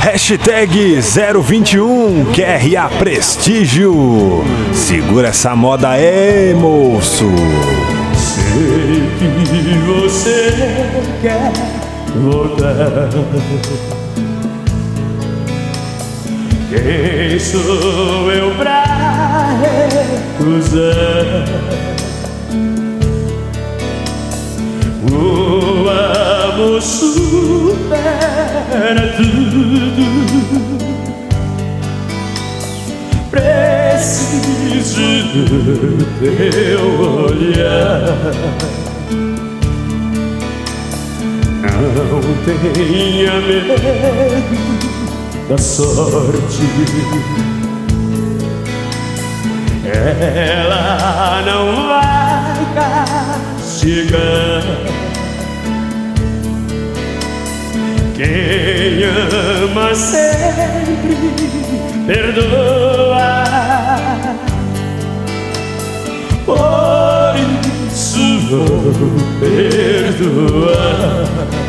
Hashtag 021 QRA Prestígio. Segura essa moda aí, moço. Sei que você quer voltar. Quem sou eu pra recusar? O amor supera tudo. Preciso do teu olhar. Não tenha medo da sorte. Ela não vai castigar. Quem ama sempre perdoa. Por isso vou perdoar.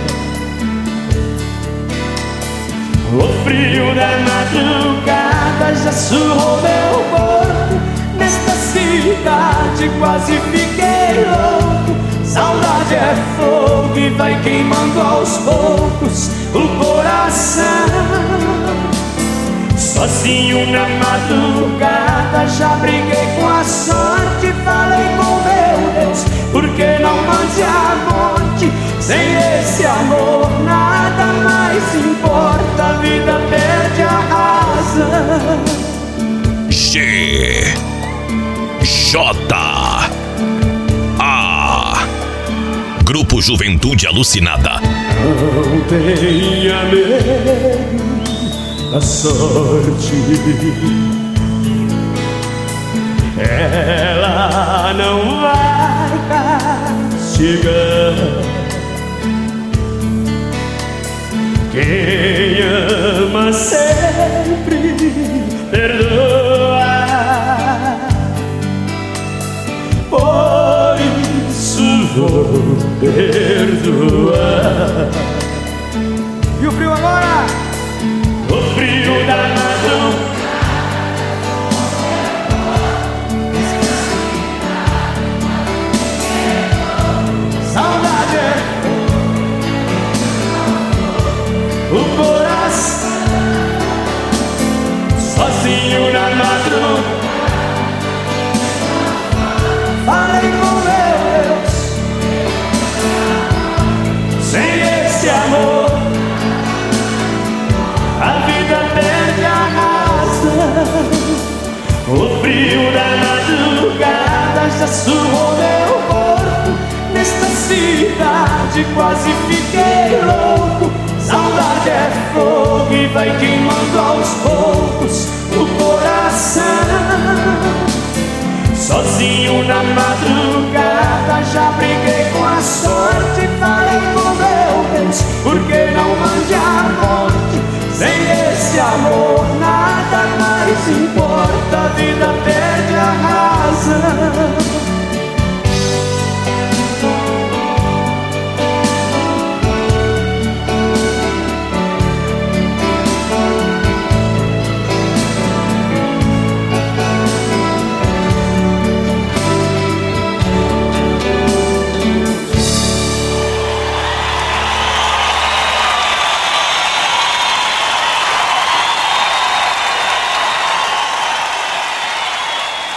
O frio da madrugada já surrou meu corpo. Nesta cidade quase fiquei louco. Saudade é fogo e vai queimando aos poucos o coração. Sozinho na madrugada já briguei com a sorte. Falei com meu Deus, por que não mande a morte? Sem esse amor nada mais importa. A vida perde a razão. G J A Grupo Juventude Alucinada. Não tenha medo da sorte. Ela não vai castigar. Quem ama sempre perdoa. Por isso vou perdoar. E o frio agora? O frio da madrugada. Saudade é o coração. Sozinho na madrugada. Falei com meu Deus. Sem esse amor a vida perde a razão. O frio da madrugada já surrou meu corpo. Nesta cidade quase fiquei louco. Saudade é fogo e vai queimando aos poucos o coração. Sozinho na madrugada já briguei com a sorte. Falei com meu Deus, por que não mande a morte? Sem esse amor nada mais importa. A vida